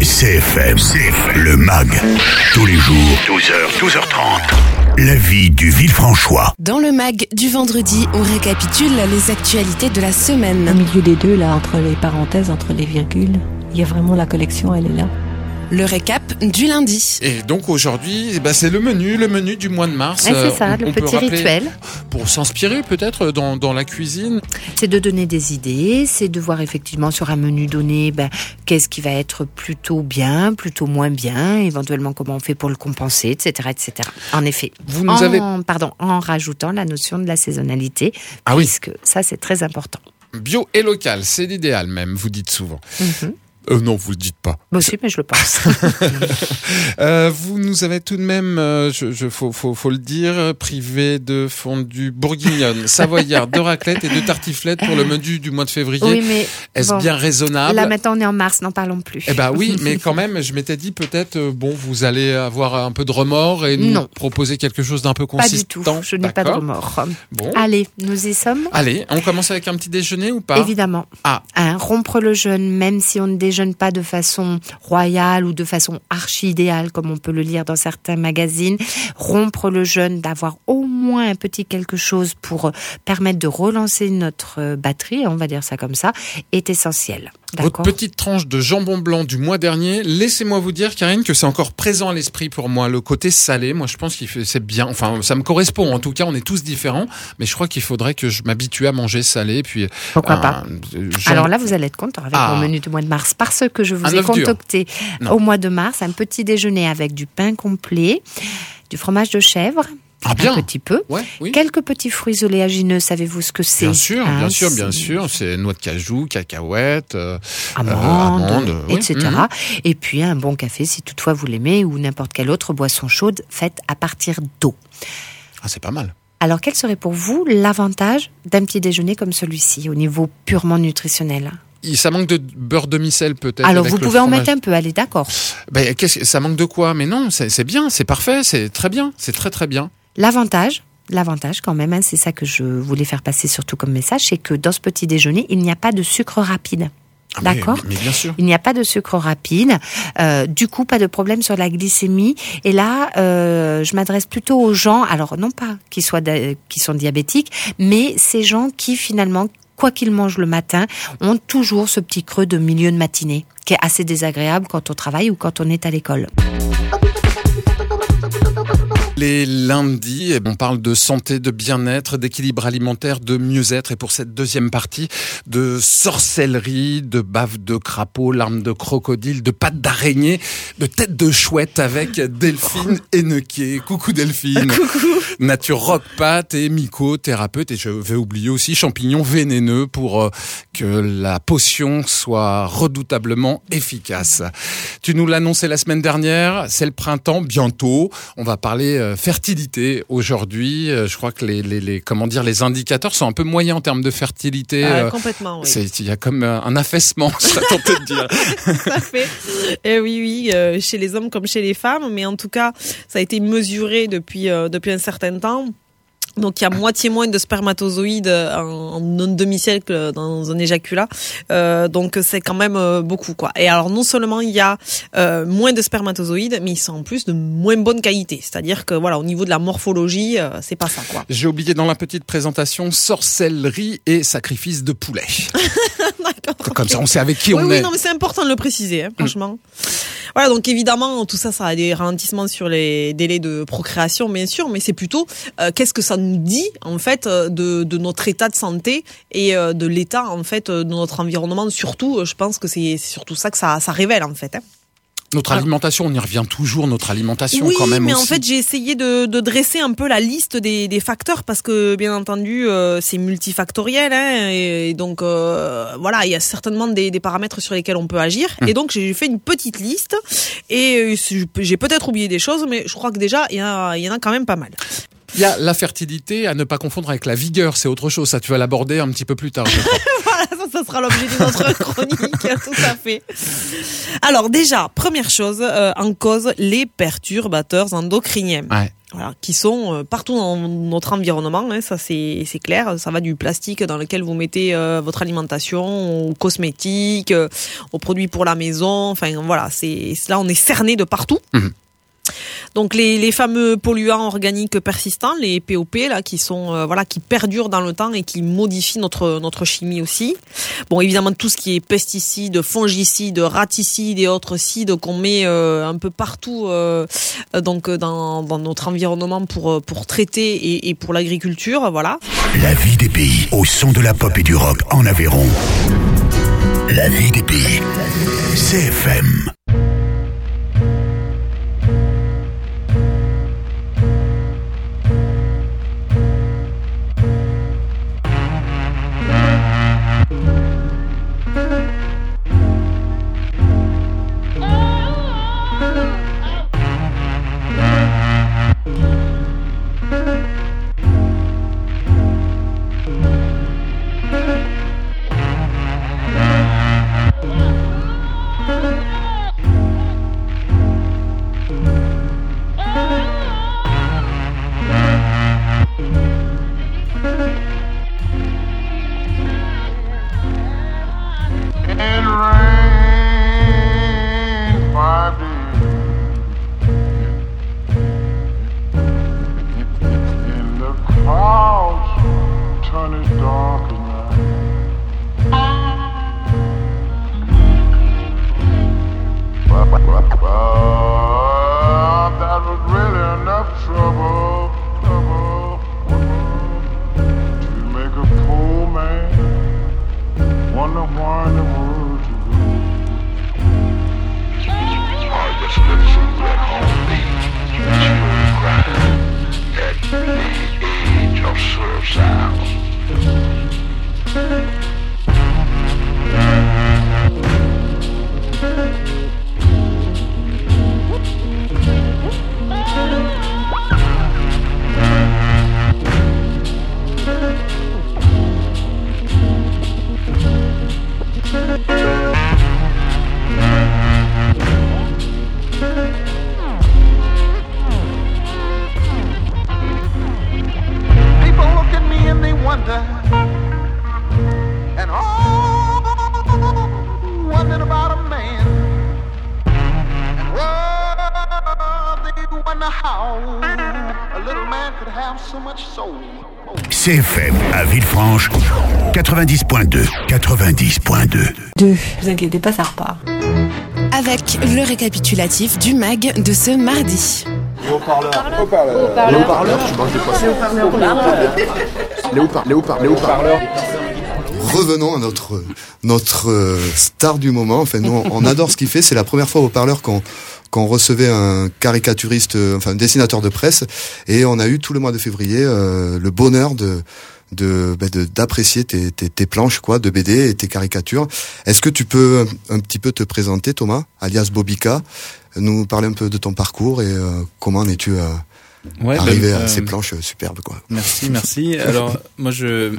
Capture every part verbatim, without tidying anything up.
C F M, C F M, le M A G, tous les jours, douze heures, douze heures trente. La vie du Villefranchois. Dans le M A G du vendredi, on récapitule les actualités de la semaine. Au milieu des deux, là, entre les parenthèses, entre les virgules, il y a vraiment la collection, elle est là. Le récap du lundi. Et donc aujourd'hui, eh ben c'est le menu, le menu du mois de mars. Et c'est ça, on, le on petit rituel. Pour s'inspirer peut-être dans, dans la cuisine. C'est de donner des idées, c'est de voir effectivement sur un menu donné, ben, qu'est-ce qui va être plutôt bien, plutôt moins bien, éventuellement comment on fait pour le compenser, et cetera, et cetera. En effet, Vous nous en, avez... pardon, en rajoutant la notion de la saisonnalité, ah puisque oui. ça c'est très important. Bio et local, c'est l'idéal même, vous dites souvent. Mm-hmm. Euh, non, vous le dites pas. Moi aussi, mais je le pense. euh, vous nous avez tout de même, euh, je, je, faut, faut, faut le dire, privé de fondue bourguignonne, savoyarde, de raclette et de tartiflette pour le menu du mois de février. Oui, mais est-ce bon, bien raisonnable? Là, maintenant, on est en mars, n'en parlons plus. Eh ben oui, mais quand même, je m'étais dit peut-être, euh, bon, vous allez avoir un peu de remords et nous non. proposer quelque chose d'un peu consistant. Pas du tout. Je n'ai pas de remords. Bon. Allez, nous y sommes. Allez, on commence avec un petit déjeuner ou pas? Évidemment. Ah. Hein, rompre le jeûne, même si on ne déjeune pas de façon royale ou de façon archi-idéale, comme on peut le lire dans certains magazines. Rompre le jeûne, d'avoir au moins un petit quelque chose pour permettre de relancer notre batterie, on va dire ça comme ça, est essentiel. D'accord. Votre petite tranche de jambon blanc du mois dernier, laissez-moi vous dire, Karine, que c'est encore présent à l'esprit pour moi. Le côté salé, moi je pense que c'est bien, enfin ça me correspond, en tout cas on est tous différents, mais je crois qu'il faudrait que je m'habitue à manger salé. Puis, pourquoi euh, pas jambon... Alors là vous allez être content avec ah. mon menu du mois de mars, parce que je vous un ai concocté au mois de mars un petit déjeuner avec du pain complet, du fromage de chèvre, Ah bien. un petit peu, ouais, oui. quelques petits fruits oléagineux, savez-vous ce que c'est? Bien sûr, hein, bien sûr, bien sûr, c'est noix de cajou, cacahuètes, euh, amandes, euh, amandes et cetera. Oui. Mm-hmm. Et puis un bon café, si toutefois vous l'aimez, ou n'importe quelle autre boisson chaude faite à partir d'eau. Ah, c'est pas mal. Alors, quel serait pour vous l'avantage d'un petit déjeuner comme celui-ci, au niveau purement nutritionnel? Ça manque de beurre demi-sel peut-être. Alors avec vous le pouvez fromage. en mettre un peu, allez, d'accord. Ben, qu'est-ce que ça manque de quoi? Mais non, c'est, c'est bien, c'est parfait, c'est très bien, c'est très très bien. L'avantage, l'avantage quand même, hein, c'est ça que je voulais faire passer surtout comme message, c'est que dans ce petit déjeuner, il n'y a pas de sucre rapide. Ah, D'accord. Mais, mais bien sûr. Il n'y a pas de sucre rapide. Euh, du coup, pas de problème sur la glycémie. Et là, euh, je m'adresse plutôt aux gens, alors non pas qui soient qui sont diabétiques, mais ces gens qui finalement, quoi qu'ils mangent le matin, ont toujours ce petit creux de milieu de matinée qui est assez désagréable quand on travaille ou quand on est à l'école. Les lundis, on parle de santé, de bien-être, d'équilibre alimentaire, de mieux-être. Et pour cette deuxième partie, de sorcellerie, de bave de crapaud, larmes de crocodile, de pattes d'araignée, de tête de chouette avec Delphine Hennequet. Coucou Delphine. Coucou. Nature rock pâte et mycothérapeute. Et je vais oublier aussi champignons vénéneux pour euh, que la potion soit redoutablement efficace. Tu nous l'annonçais la semaine dernière, c'est le printemps, bientôt. On va parler euh, fertilité aujourd'hui. Euh, je crois que les, les, les, comment dire, les indicateurs sont un peu moyens en termes de fertilité. Euh, euh, complètement, oui. C'est, il y a comme euh, un affaissement, ça tentait de dire. Tout à fait. Et oui, oui, euh, chez les hommes comme chez les femmes, mais en tout cas, ça a été mesuré depuis euh, depuis un certain temps. Donc il y a moitié moins de spermatozoïdes en, en un demi-siècle dans un éjaculat, euh, donc c'est quand même euh, beaucoup quoi. Et alors non seulement il y a euh, moins de spermatozoïdes, mais ils sont en plus de moins bonne qualité. C'est-à-dire que voilà, au niveau de la morphologie, euh, c'est pas ça quoi. J'ai oublié dans la petite présentation sorcellerie et sacrifice de poulet. D'accord. Comme okay. ça, on sait avec qui oui, on oui, est. Non, mais c'est important de le préciser, hein, franchement. Mmh. Voilà, donc évidemment, tout ça, ça a des ralentissements sur les délais de procréation, bien sûr, mais c'est plutôt euh, qu'est-ce que ça nous dit en fait de, de notre état de santé et euh, de l'état en fait de notre environnement. Surtout, je pense que c'est, c'est surtout ça que ça, ça révèle en fait. Hein. Notre alimentation, on y revient toujours, notre alimentation oui, quand même mais aussi. en fait, j'ai essayé de, de dresser un peu la liste des, des facteurs parce que, bien entendu, euh, c'est multifactoriel. Hein, et, et donc, euh, voilà, il y a certainement des, des paramètres sur lesquels on peut agir. Hum. Et donc, j'ai fait une petite liste et j'ai peut-être oublié des choses, mais je crois que déjà, il y, a, il y en a quand même pas mal. Il y a la fertilité à ne pas confondre avec la vigueur, c'est autre chose. Ça, tu vas l'aborder un petit peu plus tard. Je crois. Voilà, ça, ça sera l'objet de notre chronique, tout à fait. Alors déjà, première chose, euh, en cause, les perturbateurs endocriniens. Ouais. Voilà, qui sont euh, partout dans notre environnement, hein, ça c'est c'est clair. Ça va du plastique dans lequel vous mettez euh, votre alimentation, aux cosmétiques, euh, aux produits pour la maison. Enfin voilà, c'est là on est cerné de partout. Mmh. Donc les, les fameux polluants organiques persistants, les P O P là, qui sont euh, voilà, qui perdurent dans le temps et qui modifient notre notre chimie aussi. Bon, évidemment tout ce qui est pesticides, fongicides, raticides et autres cides qu'on met euh, un peu partout euh, donc dans dans notre environnement pour pour traiter et, et pour l'agriculture, voilà. La vie des pays au son de la pop et du rock en Aveyron. La vie des pays. C F M. C F M à Villefranche, quatre-vingt-dix point deux. quatre-vingt-dix point deux. Deux. Vous inquiétez pas, ça repart. Avec le récapitulatif du mag de ce mardi. Les haut-parleurs. Haut-parleurs. Les haut-parleurs. Je mange des poissons. Les haut-parleurs. Les haut-parleurs. Les haut-parleurs. Revenons à notre notre star du moment. Enfin, nous, on adore ce qu'il fait. C'est la première fois au haut-parleur qu'on qu'on recevait un caricaturiste, enfin un dessinateur de presse, et on a eu tout le mois de février euh, le bonheur de de, bah, de d'apprécier tes, tes tes planches quoi, de B D et tes caricatures. Est-ce que tu peux un, un petit peu te présenter, Thomas, alias Bobika, nous parler un peu de ton parcours et euh, comment en es-tu euh, ouais, arrivé ben, à euh, ces planches superbes quoi. Merci, merci. Alors moi je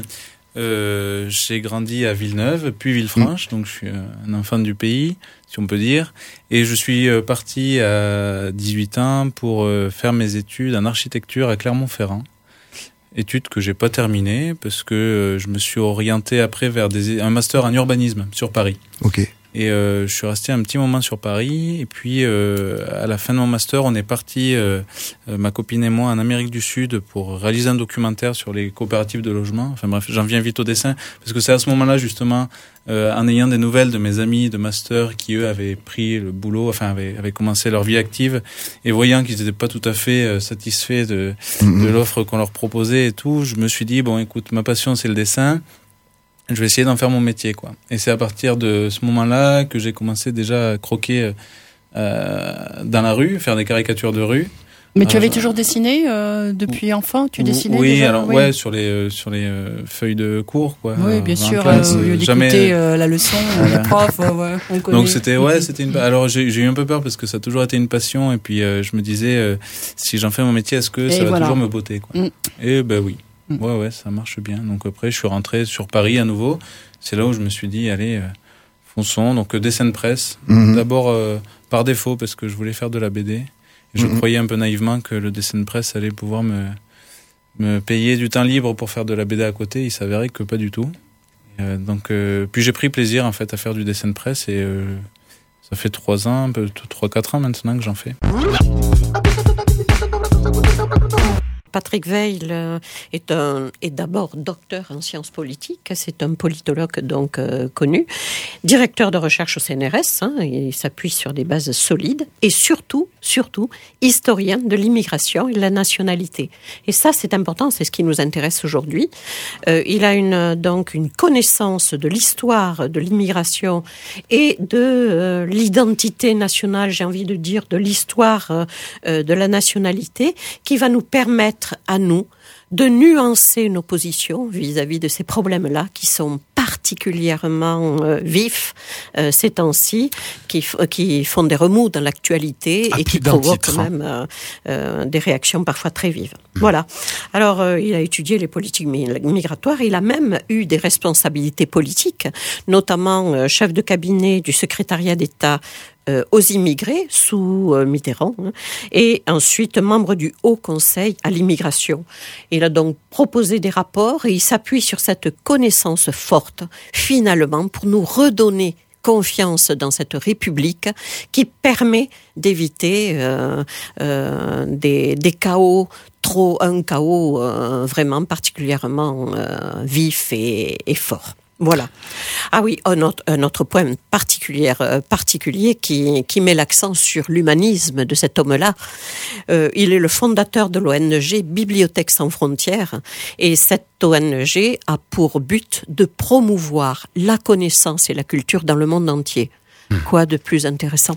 Euh, j'ai grandi à Villeneuve, puis Villefranche, mmh. donc je suis un enfant du pays, si on peut dire. Et je suis parti à dix-huit ans pour faire mes études en architecture à Clermont-Ferrand. Études que j'ai pas terminées parce que je me suis orienté après vers des, un master en urbanisme sur Paris. Ok. Et euh, je suis resté un petit moment sur Paris. Et puis, euh, à la fin de mon master, on est parti, euh, ma copine et moi, en Amérique du Sud pour réaliser un documentaire sur les coopératives de logement. Enfin bref, j'en viens vite au dessin. Parce que c'est à ce moment-là, justement, euh, en ayant des nouvelles de mes amis de master qui, eux, avaient pris le boulot, enfin, avaient, avaient commencé leur vie active. Et voyant qu'ils n'étaient pas tout à fait euh, satisfaits de, mmh. de l'offre qu'on leur proposait et tout, je me suis dit, bon, écoute, ma passion, c'est le dessin. Je vais essayer d'en faire mon métier, quoi. Et c'est à partir de ce moment-là que j'ai commencé déjà à croquer euh, dans la rue, faire des caricatures de rue. Mais tu euh, avais toujours dessiné euh, depuis enfant, tu dessinais oui, déjà alors, oui, ouais, sur les euh, sur les euh, feuilles de cours, quoi. Oui, bien sûr. Euh, au lieu d'écouter jamais... euh, la leçon, les profs, ouais, on connaît. Donc c'était ouais, c'était une. Alors j'ai j'ai eu un peu peur parce que ça a toujours été une passion et puis euh, je me disais euh, si j'en fais mon métier, est-ce que et ça voilà. va toujours me botter, quoi. Mm. Et ben oui. Ouais, ouais, ça marche bien. Donc après, je suis rentré sur Paris à nouveau. C'est là où je me suis dit, allez, euh, fonçons. Donc euh, dessin de presse. Mm-hmm. D'abord euh, par défaut, parce que je voulais faire de la B D. Et je mm-hmm. croyais un peu naïvement que le dessin de presse allait pouvoir me, me payer du temps libre pour faire de la B D à côté. Il s'avérait que pas du tout. Euh, donc, euh, puis j'ai pris plaisir en fait à faire du dessin de presse et euh, ça fait trois ans, un peu trois quatre ans maintenant que j'en fais. Patrick Weil est, un, est d'abord docteur en sciences politiques, c'est un politologue donc euh, connu, directeur de recherche au C N R S, hein, il s'appuie sur des bases solides, et surtout, surtout, historien de l'immigration et de la nationalité. Et ça, c'est important, c'est ce qui nous intéresse aujourd'hui. Euh, il a une, donc une connaissance de l'histoire de l'immigration et de euh, l'identité nationale, j'ai envie de dire, de l'histoire euh, de la nationalité, qui va nous permettre à nous de nuancer nos positions vis-à-vis de ces problèmes-là qui sont particulièrement euh, vifs euh, ces temps-ci, qui, f- qui font des remous dans l'actualité à et qui provoquent titre. même euh, euh, des réactions parfois très vives. Mmh. Voilà. Alors, euh, il a étudié les politiques migratoires. Il a même eu des responsabilités politiques, notamment euh, chef de cabinet du secrétariat d'État aux immigrés sous Mitterrand et ensuite membre du Haut Conseil à l'immigration. Il a donc proposé des rapports et il s'appuie sur cette connaissance forte finalement pour nous redonner confiance dans cette République qui permet d'éviter euh, euh, des, des chaos, trop, un chaos euh, vraiment particulièrement euh, vif et, et fort. Voilà. Ah oui, un autre, un autre point particulier, euh, particulier qui, qui met l'accent sur l'humanisme de cet homme-là. Euh, il est le fondateur de l'O N G Bibliothèques sans frontières et cette O N G a pour but de promouvoir la connaissance et la culture dans le monde entier. Quoi de plus intéressant?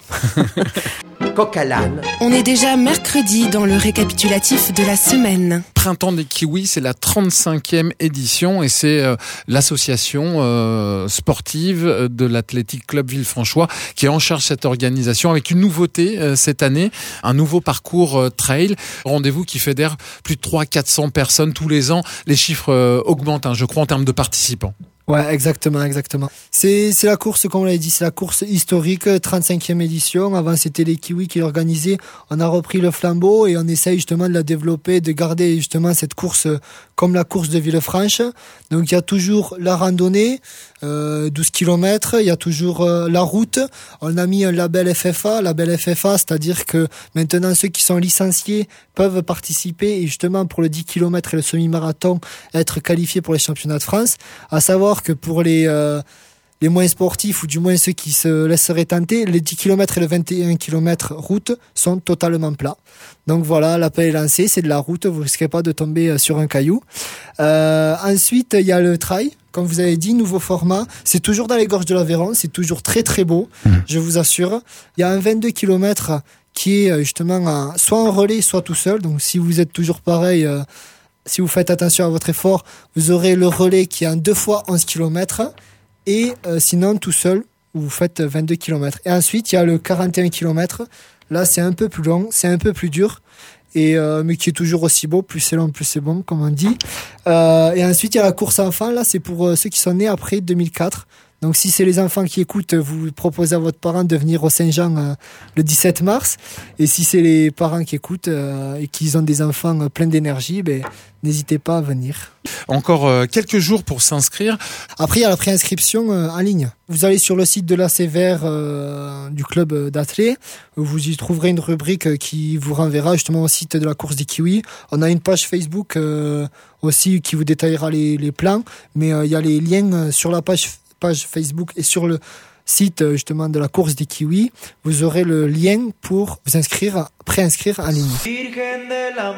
Coq à l'âne. On est déjà mercredi dans le récapitulatif de la semaine. Printemps des Kiwis, c'est la trente-cinquième édition et c'est euh, l'association euh, sportive de l'Athletic Club Villefranchois qui est en charge de cette organisation avec une nouveauté euh, cette année, un nouveau parcours euh, trail. Rendez-vous qui fédère plus de trois cents à quatre cents personnes tous les ans. Les chiffres euh, augmentent, hein, je crois, en termes de participants. Ouais, exactement, exactement. C'est, c'est la course, comme on l'a dit, c'est la course historique, trente-cinquième édition. Avant, c'était les Kiwis qui l'organisaient. On a repris le flambeau et on essaye justement de la développer, de garder justement cette course comme la course de Villefranche. Donc, il y a toujours la randonnée, euh, douze kilomètres. Il y a toujours euh, la route. On a mis un label F F A. Label F F A, c'est-à-dire que maintenant, ceux qui sont licenciés peuvent participer et justement pour le dix kilomètres et le semi-marathon, être qualifiés pour les championnats de France. À savoir que pour les euh, les moins sportifs ou du moins ceux qui se laisseraient tenter, les dix kilomètres et le vingt et un kilomètres route sont totalement plats. Donc voilà, l'appel est lancé, c'est de la route, vous risquez pas de tomber sur un caillou. Euh, ensuite, il y a le trail, comme vous avez dit, nouveau format. C'est toujours dans les gorges de l'Aveyron, c'est toujours très très beau, mmh. je vous assure. Il y a un vingt-deux kilomètres qui est justement un, soit en relais, soit tout seul. Donc si vous êtes toujours pareil... Euh, si vous faites attention à votre effort, vous aurez le relais qui est en deux fois onze kilomètres et euh, sinon tout seul, vous faites vingt-deux kilomètres. Et ensuite, il y a le quarante et un kilomètres. Là, c'est un peu plus long, c'est un peu plus dur, et euh, mais qui est toujours aussi beau. Plus c'est long, plus c'est bon, comme on dit. Euh, et ensuite, il y a la course enfant. Là, c'est pour euh, ceux qui sont nés après deux mille quatre. Donc si c'est les enfants qui écoutent, vous proposez à votre parent de venir au Saint-Jean euh, le dix-sept mars. Et si c'est les parents qui écoutent euh, et qu'ils ont des enfants euh, pleins d'énergie, ben, n'hésitez pas à venir. Encore euh, quelques jours pour s'inscrire. Après, il y a la préinscription euh, en ligne. Vous allez sur le site de l'A C V R euh, du club d'athlé. Vous y trouverez une rubrique qui vous renverra justement au site de la course des Kiwis. On a une page Facebook euh, aussi qui vous détaillera les, les plans. Mais euh, il y a les liens sur la page page Facebook et sur le site justement de la course des Kiwis, vous aurez le lien pour vous inscrire, préinscrire en ligne. Virgen de la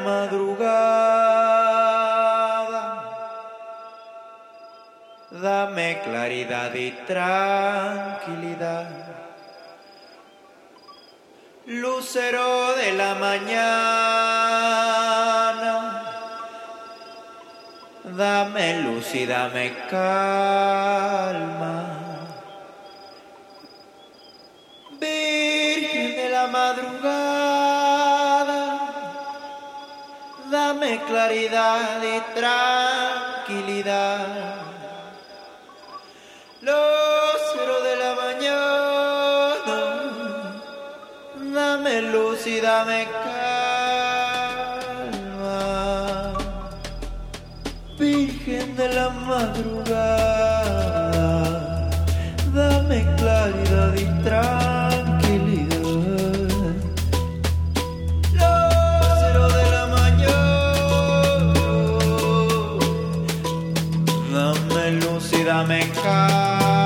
madrugada, dame claridad y tranquilidad, lucero de la mañana, dame luz y dame calma. Virgen de la madrugada, dame Dame claridad y tranquilidad. Los cero de la mañana, dame luz y dame calma. Virgen de la madrugada, dame claridad y tranquilidad. Los cero de la mañana, dame luz y dame calma.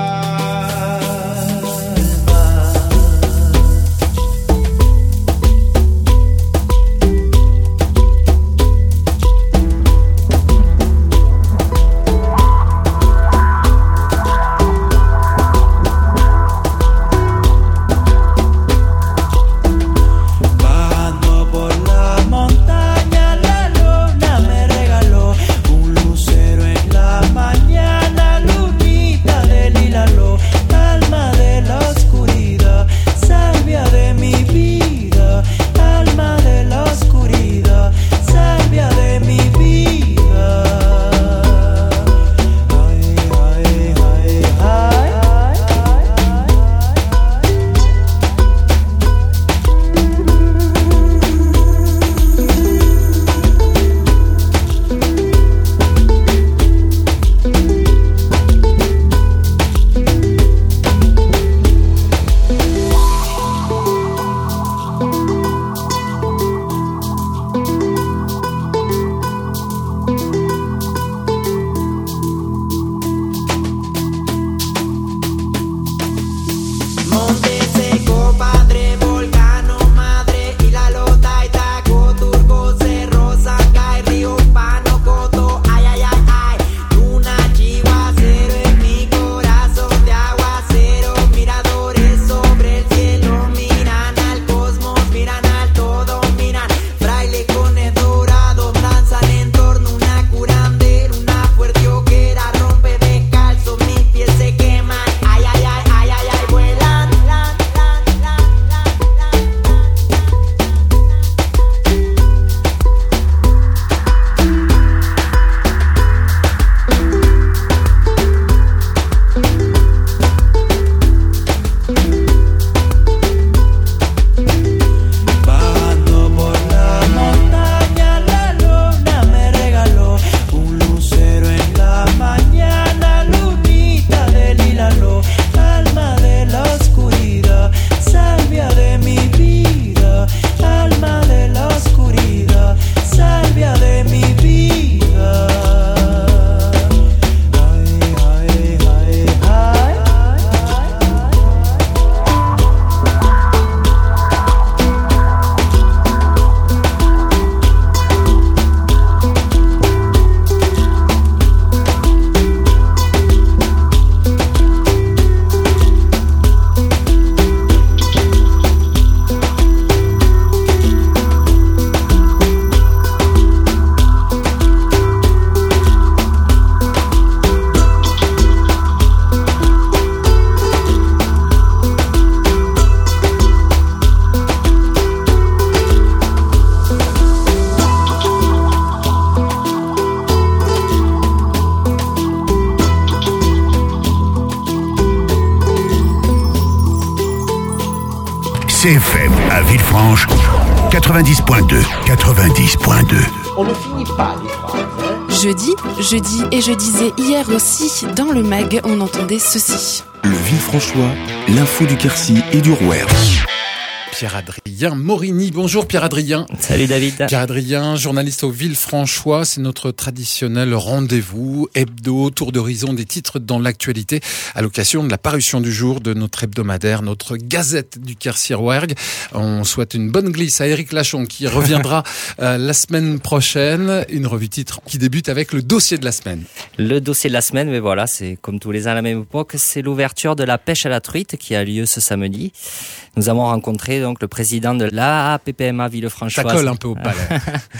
C F M à Villefranche, quatre-vingt-dix point deux. quatre-vingt-dix point deux. On ne finit pas les phrases. Hein. Jeudi, jeudi et je disais hier aussi, dans le mag, on entendait ceci. Le Villefranchois, l'info du Quercy et du Rouergue. Pierre-Adrien Morini. Bonjour Pierre-Adrien. Salut David. Pierre-Adrien, journaliste au Villefranchois, c'est notre traditionnel rendez-vous hebdo, tour d'horizon des titres dans l'actualité à l'occasion de la parution du jour de notre hebdomadaire, notre gazette du Quercy-Rouergue. On souhaite une bonne glisse à Éric Lachon qui reviendra euh, la semaine prochaine. Une revue titre qui débute avec le dossier de la semaine. Le dossier de la semaine, mais voilà, c'est comme tous les ans à la même époque, c'est l'ouverture de la pêche à la truite qui a lieu ce samedi. Nous avons rencontré donc le président de la P P M A Villefranchoise. Ça colle un peu au palais.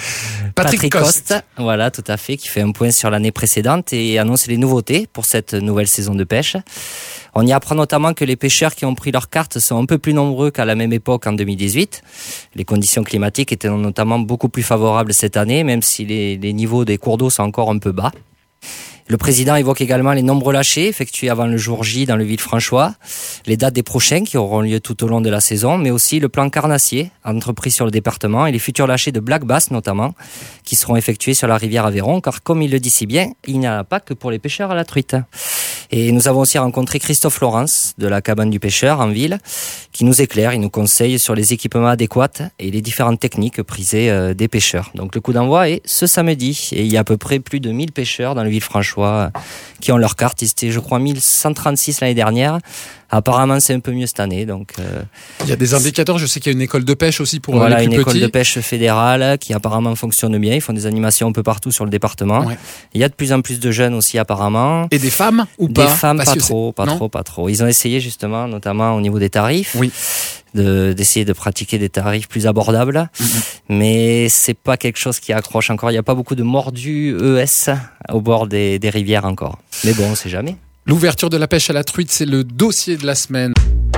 Patrick, Patrick Coste. Coste. Voilà, tout à fait, qui fait un point sur l'année précédente et annonce les nouveautés pour cette nouvelle saison de pêche. On y apprend notamment que les pêcheurs qui ont pris leur carte sont un peu plus nombreux qu'à la même époque en deux mille dix-huit. Les conditions climatiques étaient notamment beaucoup plus favorables cette année, même si les, les niveaux des cours d'eau sont encore un peu bas. Le président évoque également les nombreux lâchers effectués avant le jour J dans le Villefranchois, les dates des prochains qui auront lieu tout au long de la saison, mais aussi le plan carnassier entrepris sur le département et les futurs lâchers de black bass notamment, qui seront effectués sur la rivière Aveyron, car comme il le dit si bien, il n'y en a pas que pour les pêcheurs à la truite. Et nous avons aussi rencontré Christophe Laurence de la cabane du pêcheur en ville, qui nous éclaire, il nous conseille sur les équipements adéquats et les différentes techniques prisées euh, des pêcheurs. Donc le coup d'envoi est ce samedi et il y a à peu près plus de mille pêcheurs dans le Villefranchois qui ont leur carte. Ils étaient, je crois, mille cent trente-six l'année dernière. Apparemment, c'est un peu mieux cette année. Donc, euh, il y a des indicateurs. Je sais qu'il y a une école de pêche aussi pour voilà, les plus une petits. école de pêche fédérale qui apparemment fonctionne bien. Ils font des animations un peu partout sur le département. Ouais. Il y a de plus en plus de jeunes aussi apparemment. Et des femmes ou des pas? Des femmes, Parce pas trop, pas non trop, pas trop. Ils ont essayé justement, notamment au niveau des tarifs. Oui. De, d'essayer de pratiquer des tarifs plus abordables, mm-hmm. mais c'est pas quelque chose qui accroche encore. Il n'y a pas beaucoup de mordus E S au bord des, des rivières encore. Mais bon, on sait jamais. L'ouverture de la pêche à la truite, c'est le dossier de la semaine.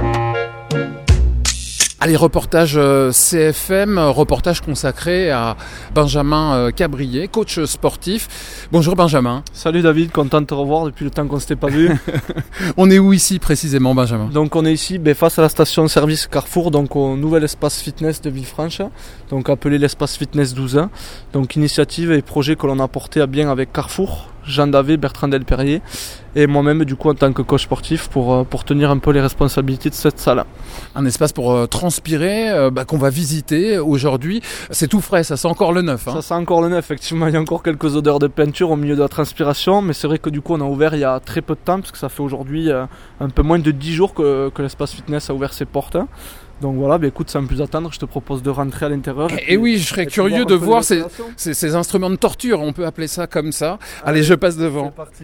Allez, reportage C F M, reportage consacré à Benjamin Cabrier, coach sportif. Bonjour Benjamin. Salut David, content de te revoir depuis le temps qu'on ne s'était pas vu. On est où ici précisément Benjamin? Donc on est ici ben, face à la station-service Carrefour, donc au nouvel espace fitness de Villefranche, donc appelé l'espace fitness douze ans. Donc initiative et projet que l'on a porté à bien avec Carrefour, Jean Davé, Bertrand Delperrier et moi-même du coup en tant que coach sportif pour, pour tenir un peu les responsabilités de cette salle. Un espace pour euh, transpirer euh, bah, qu'on va visiter aujourd'hui. C'est tout frais, ça sent encore le neuf. Hein. Ça sent encore le neuf, effectivement. Il y a encore quelques odeurs de peinture au milieu de la transpiration, mais c'est vrai que du coup on a ouvert il y a très peu de temps parce que ça fait aujourd'hui euh, un peu moins de dix jours que, que l'espace fitness a ouvert ses portes. Donc voilà, bah écoute, sans plus attendre, je te propose de rentrer à l'intérieur. Et, et, puis, et oui, je serais curieux de voir ces, ces, ces instruments de torture, on peut appeler ça comme ça. Allez, Allez je passe devant. C'est parti.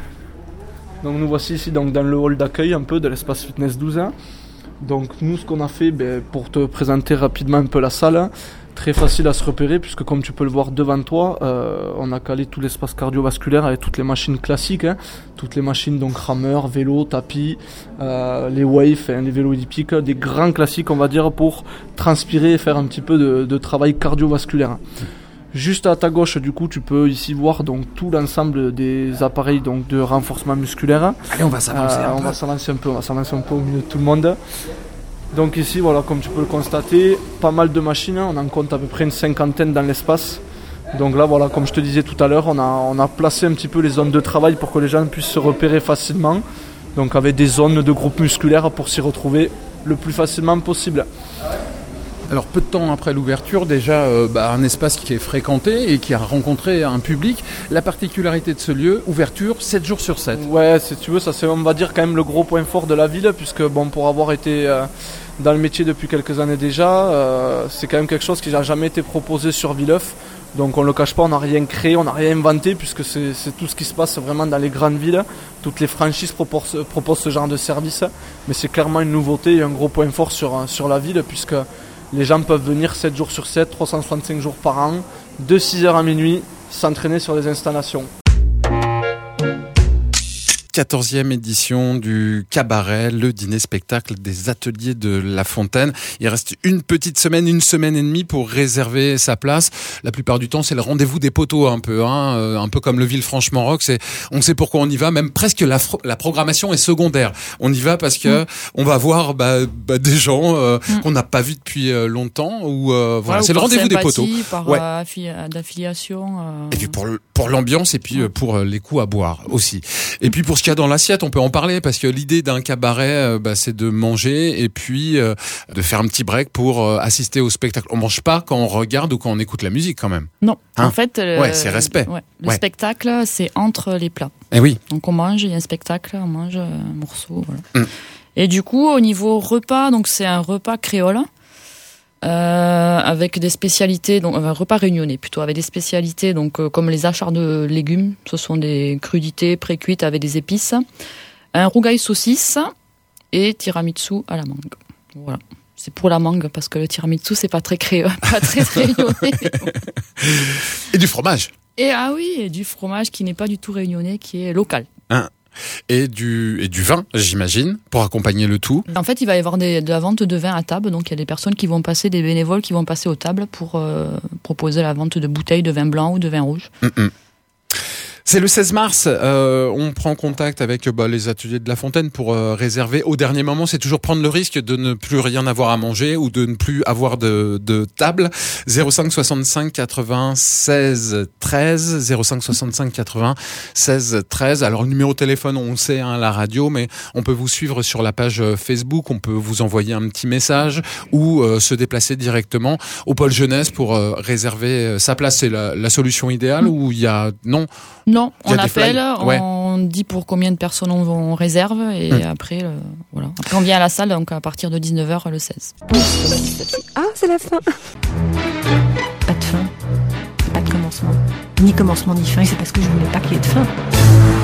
Donc nous voici ici donc, dans le hall d'accueil un peu de l'espace fitness douze ans. Donc nous, ce qu'on a fait, bah, pour te présenter rapidement un peu la salle, très facile à se repérer puisque comme tu peux le voir devant toi, euh, on a calé tout l'espace cardiovasculaire avec toutes les machines classiques, hein, toutes les machines donc rameurs, vélos, tapis, euh, les waves, hein, les vélos elliptiques, des grands classiques on va dire pour transpirer et faire un petit peu de, de travail cardiovasculaire. Juste à ta gauche du coup tu peux ici voir donc tout l'ensemble des appareils donc de renforcement musculaire. Et on va s'avancer euh, un on peu. va s'avancer un peu, on va s'avancer un peu au milieu de tout le monde. Donc ici, voilà, comme tu peux le constater, pas mal de machines, on en compte à peu près une cinquantaine dans l'espace. Donc là, voilà, comme je te disais tout à l'heure, on a, on a placé un petit peu les zones de travail pour que les gens puissent se repérer facilement. Donc avec des zones de groupes musculaires pour s'y retrouver le plus facilement possible. Alors peu de temps après l'ouverture, déjà euh, bah, un espace qui est fréquenté et qui a rencontré un public. La particularité de ce lieu, ouverture sept jours sur sept. Ouais, si tu veux, ça c'est on va dire quand même le gros point fort de la ville, puisque bon, pour avoir été euh, dans le métier depuis quelques années déjà, euh, c'est quand même quelque chose qui n'a jamais été proposé sur Villeuf. Donc on ne le cache pas, on n'a rien créé, on n'a rien inventé, puisque c'est, c'est tout ce qui se passe vraiment dans les grandes villes. Toutes les franchises proposent, proposent ce genre de service, mais c'est clairement une nouveauté et un gros point fort sur, sur la ville, puisque les gens peuvent venir sept jours sur sept, trois cent soixante-cinq jours par an, de six heures à minuit, s'entraîner sur les installations. quatorzième édition du cabaret, le dîner-spectacle des ateliers de La Fontaine. Il reste une petite semaine, une semaine et demie pour réserver sa place. La plupart du temps, c'est le rendez-vous des poteaux un peu, hein, euh, un peu comme le Villefranchement Rock. C'est, on sait pourquoi on y va. Même presque la, fr- la programmation est secondaire. On y va parce que mmh. on va voir bah, bah, des gens euh, mmh. qu'on n'a pas vus depuis euh, longtemps. Ou euh, voilà, ouais, c'est ou le rendez-vous des poteaux. Par ouais. euh, affi- d'affiliation. Euh... Et puis pour pour l'ambiance et puis euh, pour euh, les coups à boire aussi. Et puis pour ce qu'il y a dans l'assiette, on peut en parler parce que l'idée d'un cabaret, euh, bah, c'est de manger et puis euh, de faire un petit break pour euh, assister au spectacle. On mange pas quand on regarde ou quand on écoute la musique quand même. Non, hein en fait, le, ouais, c'est respect. Ouais, le ouais. spectacle, c'est entre les plats. Et oui. Donc on mange, il y a un spectacle, on mange un morceau, voilà. Mm. Et du coup, au niveau repas, donc c'est un repas créole. Euh, avec des spécialités, donc un repas réunionnais plutôt, avec des spécialités donc euh, comme les achards de légumes, ce sont des crudités pré-cuites avec des épices, un rougail saucisse et tiramisu à la mangue. Voilà, c'est pour la mangue parce que le tiramisu c'est pas très cré... pas très réunionnais. Et du fromage. Et ah oui, et du fromage qui n'est pas du tout réunionnais, qui est local. Hein. Et du et du vin, j'imagine, pour accompagner le tout. En fait, il va y avoir des, de la vente de vin à table, donc il y a des personnes qui vont passer, des bénévoles qui vont passer aux tables pour euh, proposer la vente de bouteilles de vin blanc ou de vin rouge. Mm-mm. C'est le seize mars, euh, on prend contact avec bah, les ateliers de La Fontaine pour euh, réserver. Au dernier moment, c'est toujours prendre le risque de ne plus rien avoir à manger ou de ne plus avoir de, de table. zéro cinq soixante-cinq quatre-vingts seize treize, zéro cinq soixante-cinq quatre-vingts seize treize. Alors le numéro de téléphone, on le sait, hein, la radio, mais on peut vous suivre sur la page Facebook, on peut vous envoyer un petit message ou euh, se déplacer directement au pôle jeunesse pour euh, réserver sa place. C'est la, la solution idéale mmh. ou il y a... Non Non, on appelle, ouais. on dit pour combien de personnes on, on réserve et mmh. après, euh, voilà. Après, on vient à la salle donc à partir de dix-neuf heures le seize. Ah, c'est la fin. Pas de fin, pas de commencement. Ni commencement ni fin, c'est parce que je voulais pas qu'il y ait de fin.